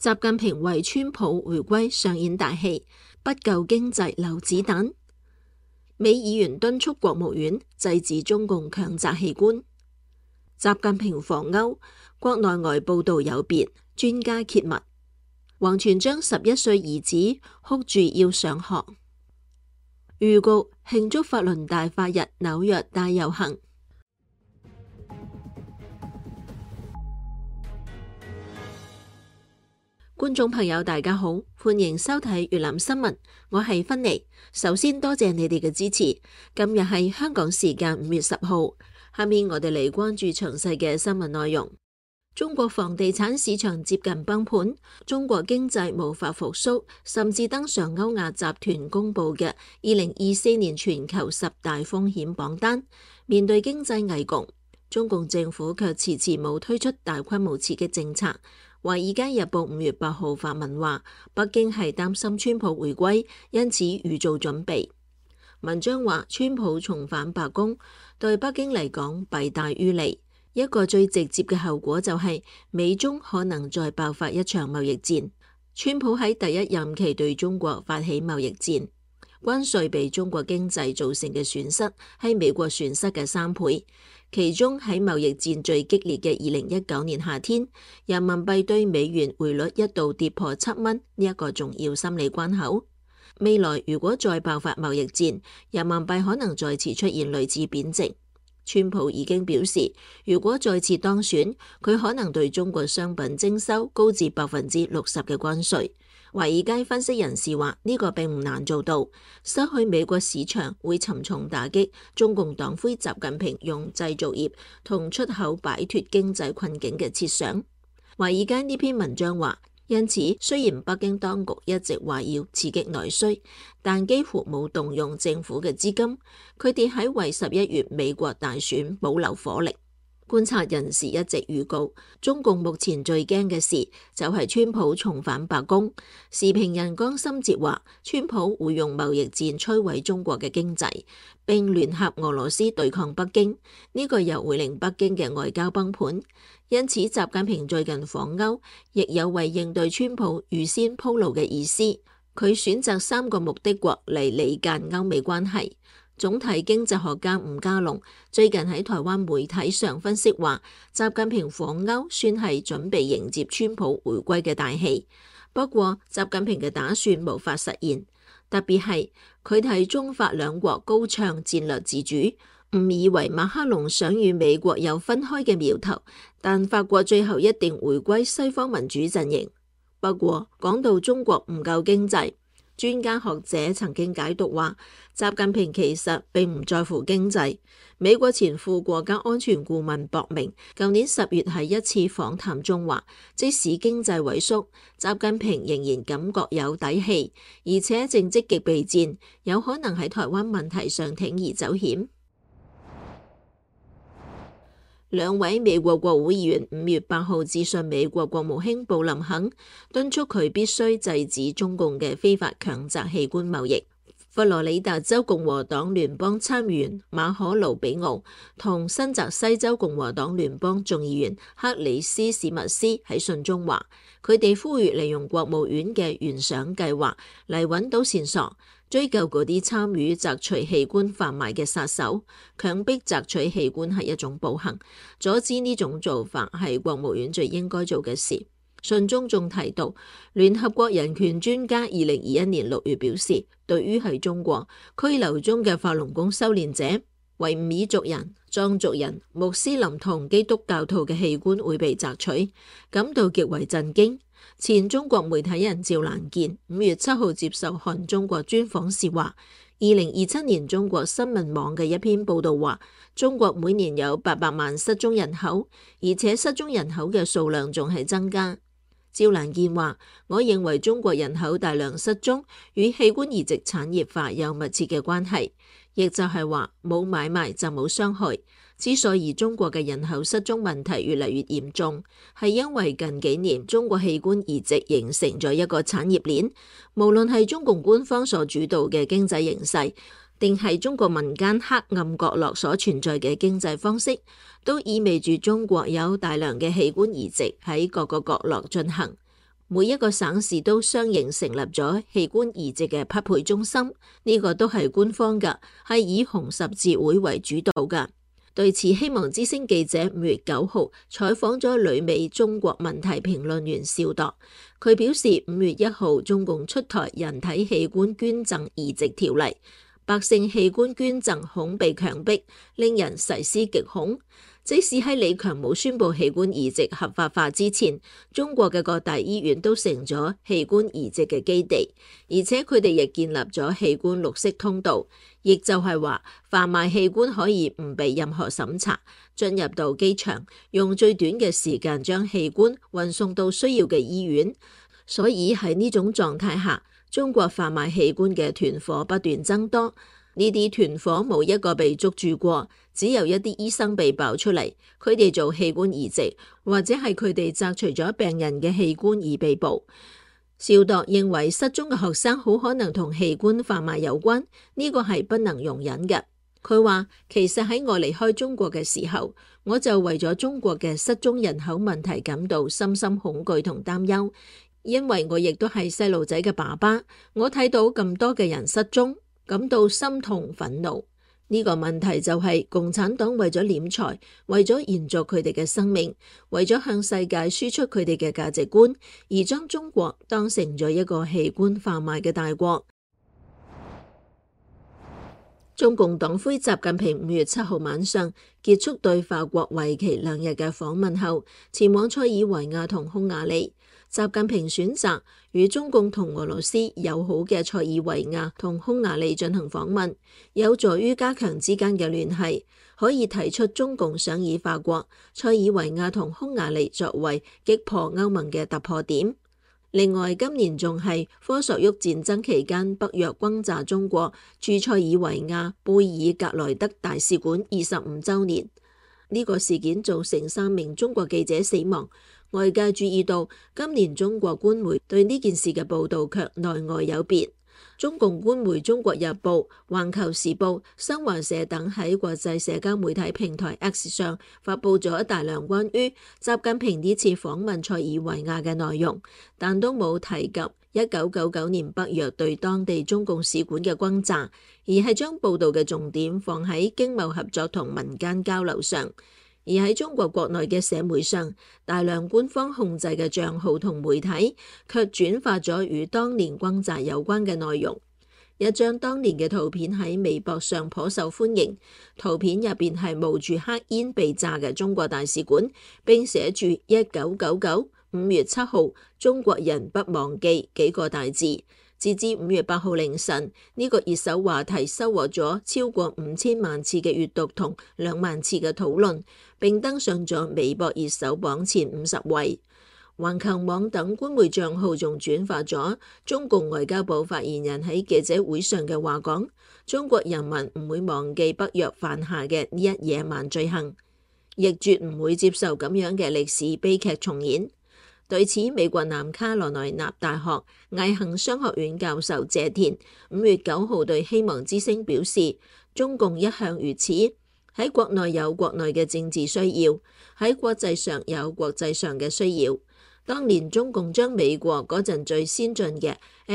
習近平為川普回歸上演大戲，不救經濟留子彈。美議員敦促國務院制止中共強摘器官。習近平訪歐，國內外報道有別，專家揭密。王全璋11歲兒子哭住要上學。預告慶祝法輪大法日紐約大遊行。觀眾朋友大家好，歡迎收睇粵覽新聞，我係芬妮。首先多謝你哋嘅支持。今日係香港時間5月10號，下面我哋嚟關注詳細嘅新聞內容。中國房地產市場接近崩盤，中國經濟無法復甦，甚至登上歐亞集團公佈嘅2024年全球10大風險榜單。面對經濟危局，中共政府卻遲遲冇推出大規模刺激政策。《華爾街日報》5月8號發文話，北京係擔心川普回歸，因此預做準備。文章話，川普重返白宮對北京嚟講弊大於利，一個最直接嘅後果就係美中可能再爆發一場貿易戰。川普喺第一任期對中國發起貿易戰，關稅被中國經濟造成嘅損失係美國損失嘅3倍。其中喺貿易戰最激烈嘅2019年夏天，人民幣對美元匯率一度跌破7蚊呢一個重要心理關口。未來如果再爆發貿易戰，人民幣可能再次出現類似貶值。川普已經表示，如果再次當選，佢可能對中國商品徵收高至60%嘅關稅。華爾街分析人士話，呢個並唔難做到，失去美國市場會沉重打擊中共黨魁習近平用製造業同出口擺脫經濟困境嘅設想。華爾街呢篇文章話，因此雖然北京當局一直話要刺激內需，但幾乎冇動用政府嘅資金，佢哋喺為11月美國大選保留火力。觀察人士一直預告，中共目前最驚嘅事就係川普重返白宮。時評人江心哲話，川普會用貿易戰摧毀中國嘅經濟，並聯合俄羅斯對抗北京，呢個又會令北京嘅外交崩盤。因此，習近平最近訪歐，亦有為應對川普預先鋪路嘅意思。佢選擇3個目的國嚟理間歐美關係。總體經濟學家吳家龍最近喺台灣媒體上分析話，習近平訪歐算係準備迎接川普回歸嘅大戲。不過，習近平嘅打算無法實現，特別係佢睇中法兩國高唱戰略自主，誤以為馬克龍想與美國有分開嘅苗頭，但法國最後一定回歸西方民主陣營。不過，講到中國唔夠經濟，專家學者曾經解讀話，習近平其實並唔在乎經濟。美國前副國家安全顧問博明舊年10月喺一次訪談中話，即使經濟萎縮，習近平仍然感覺有底氣，而且正積極備戰，有可能喺台灣問題上鋌而走險。2位美國國會議員5月8號致信美國國務卿布林肯，敦促佢必須制止中共嘅非法強摘器官貿易。佛羅里達州共和黨聯邦參議員馬可魯比奧同新澤西州共和黨聯邦眾議員克里斯史密斯喺信中話，佢哋呼籲利用國務院嘅懸賞計劃嚟揾到線索，追究嗰啲參與摘除器官販賣嘅殺手。強迫摘取器官係一種暴行，阻止呢種做法係國務院最應該做嘅事。信中仲提到，聯合國人權專家2021年6月表示，對於喺中國拘留中嘅法輪功修煉者、維吾爾族人、藏族人、穆斯林同基督教徒嘅器官會被摘取，感到極為震驚。前中國媒體人趙蘭健5月7號接受看中國專訪時話，2027年中國新聞網嘅一篇報道話，中國每年有800萬失蹤人口，而且失蹤人口嘅數量仲係增加。趙蘭健話，我認為中國人口大量失蹤與器官移植產業化有密切嘅關係，亦就係話冇買賣就冇傷害。之所以中國嘅人口失蹤問題越嚟越嚴重，係因為近幾年中國器官移植形成咗一個產業鏈，無論係中共官方所主導嘅經濟形勢，定係中國民間黑暗角落所存在嘅經濟方式，都意味住中國有大量嘅器官移植喺各個角落進行。 每一個省市都相應成立咗器官移植嘅匹配中心，呢個都係官方㗎，係以紅十字會為主導㗎。對此，希望之聲記者5月9號採訪咗旅美中國問題評論員邵度，佢表示5月1號中共出台人體器官捐贈移植條例，百姓器官捐贈恐被強迫，令人細思極恐。即使喺李強冇宣布器官移植合法化之前，中國嘅各大醫院都成咗器官移植嘅基地，而且佢哋亦建立咗器官綠色通道，亦就係話販賣器官可以唔被任何審查，進入到機場，用最短嘅時間將器官運送到需要嘅醫院。所以喺呢種狀態下，中國販賣器官嘅團伙不斷增多。呢啲團伙冇一個被捉住過，只有一啲醫生被爆出嚟，佢哋做器官移植，或者係佢哋摘除咗病人嘅器官而被捕。邵度認為失蹤嘅學生好可能同器官販賣有關，呢個係不能容忍嘅。佢話其實喺我離開中國嘅時候，我就為咗中國嘅失蹤人口問題感到深深恐懼同擔憂，因為我亦都係細路仔嘅爸爸，我睇到咁多嘅人失蹤，感到心痛憤怒。呢個問題就係共產黨為咗斂財，為咗延續佢哋嘅生命，為咗向世界輸出佢哋嘅價值觀，而將中國當成咗一個器官販賣嘅大國。中共黨魁習近平5月7號晚上結束對法國為期2日嘅訪問後，前往塞爾維亞同匈牙利。習近平選擇與中共同俄羅斯友好嘅塞爾維亞同匈牙利進行訪問，有助於加強之間嘅聯繫，可以提出中共想以法國、塞爾維亞同匈牙利作為擊破歐盟嘅突破點。另外，今年仲係科索沃戰爭期間北約轟炸中國駐塞爾維亞貝爾格萊德大使館25週年。呢個事件造成3名中國記者死亡。外界注意到，今年中國官媒對呢件事嘅報導卻內外有別。中共官媒《中國日報》、《環球時報》、新華社等喺國際社交媒體平台 X 上發佈咗大量關於習近平呢次訪問塞爾維亞嘅內容，但都冇提及1999年北約對當地中共使館嘅轟炸，而係將報導嘅重點放喺經貿合作同民間交流上。而喺中國國內嘅社媒上，大量官方控制嘅賬號同媒體卻轉發咗與當年轟炸有關嘅內容。一張當年嘅圖片喺微博上頗受歡迎，圖片入邊係冒住黑煙被炸嘅中國大使館，並寫住1999 5月7號中國人不忘記幾個大字。截至5月8號凌晨，呢個熱搜話題收穫咗超過5000萬次嘅閱讀同2萬次嘅討論，並登上咗微博熱搜榜前50位。環球網等官媒賬號仲轉發咗中共外交部發言人喺記者會上嘅話，講中國人民唔會忘記北約犯下嘅呢一野蠻罪行，亦絕唔會接受咁樣嘅歷史悲劇重演。對此，美國南卡羅來納大學毅行商學院教授謝田5月9號對希望之聲表示，中共一向如此，喺國內有國內嘅政治需要，喺國際上有國際上嘅需要。當年中共將美國嗰陣最先進嘅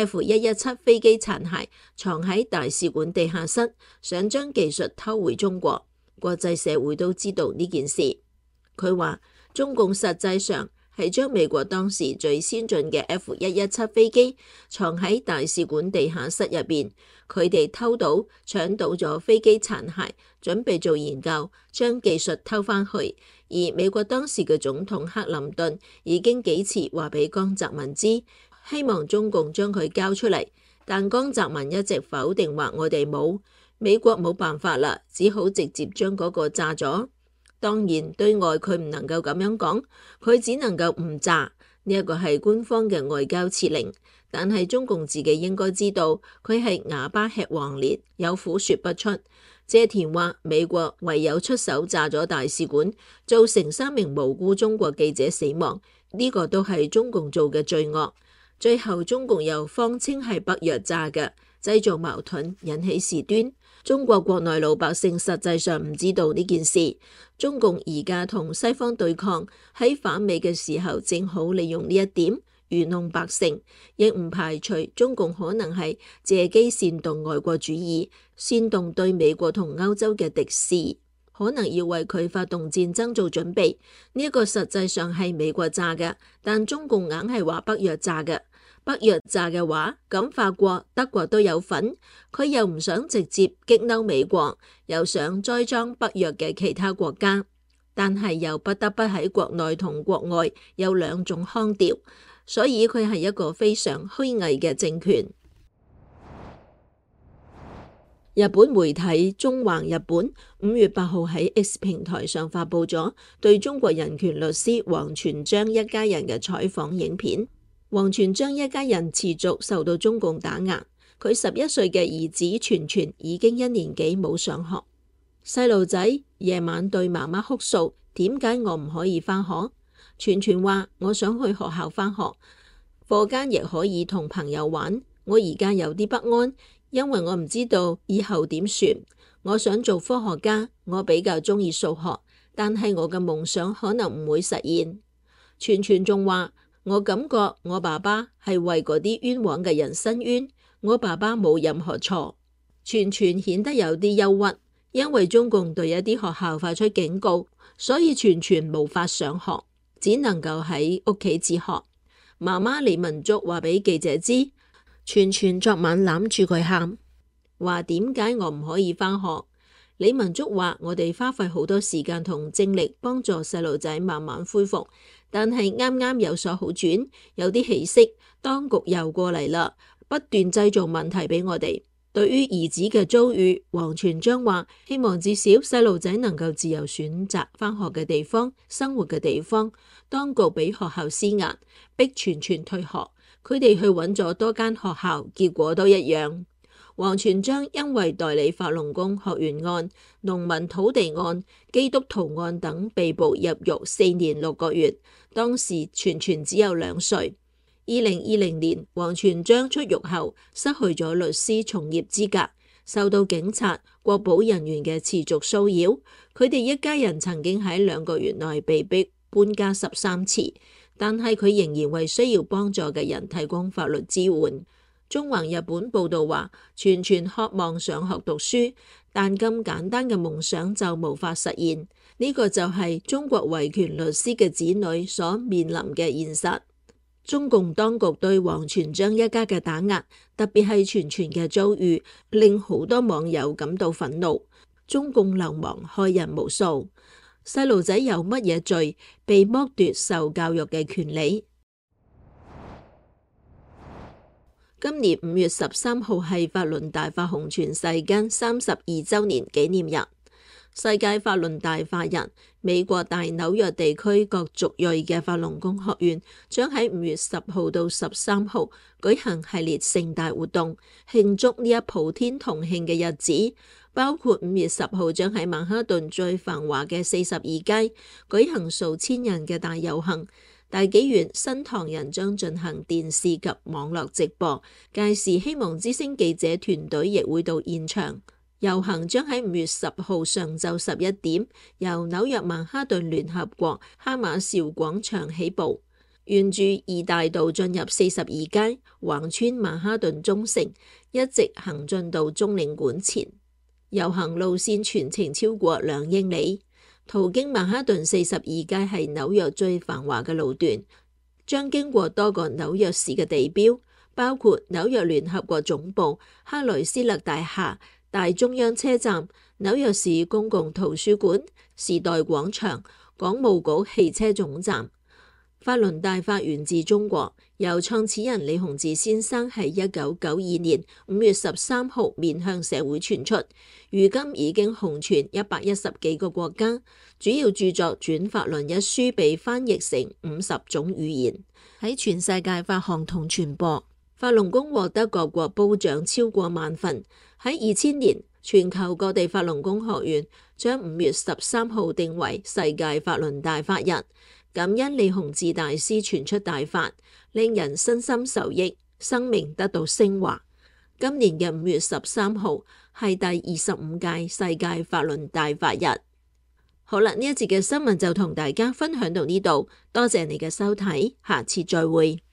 F117 飛機殘骸藏喺大使館地下室，想將技術偷回中國，國際社會都知道呢件事。佢話中共實際上係將美國當時最先進嘅 F117 飛機藏喺大使館地下室入邊，佢哋偷到搶到咗飛機殘骸，準備做研究，將技術偷返去。而美國當時嘅總統克林頓已經幾次話俾江澤民知，希望中共將佢交出嚟，但江澤民一直否定話我哋冇，美國冇辦法啦，只好直接將嗰個炸咗。當然對外佢唔能夠咁樣講，佢只能夠唔炸，呢一個係官方嘅外交辭令。但係中共自己應該知道，佢係啞巴吃黃連，有苦說不出。謝田話美國唯有出手炸咗大使館，造成3名無辜中國記者死亡，呢個都係中共做嘅罪惡。最後中共又謊稱係北約炸嘅，製造矛盾，引起事端。中國國內老百姓實際上唔知道呢件事。中共而家同西方對抗，喺反美嘅時候正好利用呢一點， 愚弄百姓，亦唔排除中共可能係借機煽動外國主義，煽動對美國同歐洲嘅敵視，可能要為佢發動戰爭做準備。呢一個實際上係美國炸嘅，但中共硬係話北約炸嘅。北約炸嘅話，咁法國、德國都有份。佢又唔想直接激嬲美國，又想栽贓北約嘅其他國家，但係又不得不喺國內同國外有兩種腔調，所以佢係一個非常虛偽嘅政權。日本媒體中橫日本5月8號喺 X 平台上發佈咗對中國人權律師王全璋一家人嘅採訪影片。王全璋一家人持續受到中共打壓，佢11歲嘅兒子全全已經1年幾冇上學。細路仔夜晚對媽媽哭訴：點解我唔可以返學？全全話：我想去學校返學，課間亦可以同朋友玩。我而家有啲不安，因為我唔知道以後點算。我想做科學家，我比較鍾意數學，但係我嘅夢想可能唔會實現。全全仲話：我感覺我爸爸係為嗰啲冤枉嘅人申冤，我爸爸冇任何錯。全全顯得有啲憂鬱，因為中共對一啲學校發出警告，所以全全無法上學，只能夠喺屋企自學。媽媽李文竹話俾記者知，全全昨晚攬住佢喊，話點解我唔可以返學？李文竹話：我哋花費好多時間同精力幫助細路仔慢慢恢復，但係啱啱有所好轉，有啲起色，當局又過嚟啦，不斷製造問題俾我哋。對於兒子嘅遭遇，王全璋話：希望至少細路仔能夠自由選擇返學嘅地方、生活嘅地方。當局俾學校施壓，逼全全退學，佢哋去揾咗多間學校，結果都一樣。王全璋因為代理法輪功學員案、農民土地案、基督徒案等被捕入獄4年6個月，當時全全只有2歲。2020年，王全璋出獄後失去咗律師從業資格，受到警察、國保人員嘅持續騷擾。佢哋一家人曾經喺2個月內被逼搬家13次，但係佢仍然為需要幫助嘅人提供法律支援。中橫日本報道話，全全渴望上學讀書，但咁簡單嘅夢想就無法實現。呢個就係中國維權律師嘅子女所面臨嘅現實。中共當局對王全璋一家嘅打壓，特別係全全嘅遭遇，令好多網友感到憤怒。中共流氓害人無數，細路仔有乜嘢罪被剝奪受教育嘅權利？今年5月13號係法輪大法紅全世間32週年紀念日。世界法輪大法日，美國大紐約地區各族裔嘅法輪功學員將喺5月10號到13號舉行系列盛大活動，慶祝呢一普天同慶嘅日子。包括5月10號將喺曼哈頓最繁華嘅42街舉行數千人嘅大遊行。大紀元新唐人將進行電視及網絡直播，屆時希望之聲記者團隊亦會到現場。遊行將喺5月10號上晝11點，由紐約曼哈頓聯合國哈馬兆廣場起步，沿住2大道進入42街，橫穿曼哈頓中城，一直行進到中領館前。遊行路線全程超過2英里。途經曼哈頓42街係紐約最繁華嘅路段，將經過多個紐約市嘅地標，包括紐約聯合國總部、克萊斯勒大廈、大中央車站、紐約市公共圖書館、時代廣場、港務局汽車總站。法輪大法源自中國，由創始人李洪志先生喺1992年5月13號面向社會傳出，如今已經紅傳110幾個國家，主要著作《轉法輪》一書被翻譯成50種語言，喺全世界發行同傳播。法輪功獲得各國褒獎超過萬份。喺2000年，全球各地法輪功學員將5月13號定為世界法輪大法日。感恩李洪志大師傳出大法，令人身心受益，生命得到升華。今年嘅5月13號係第25屆世界法輪大法日。好啦，呢一節嘅新聞就同大家分享到呢度，多謝你嘅收睇，下次再會。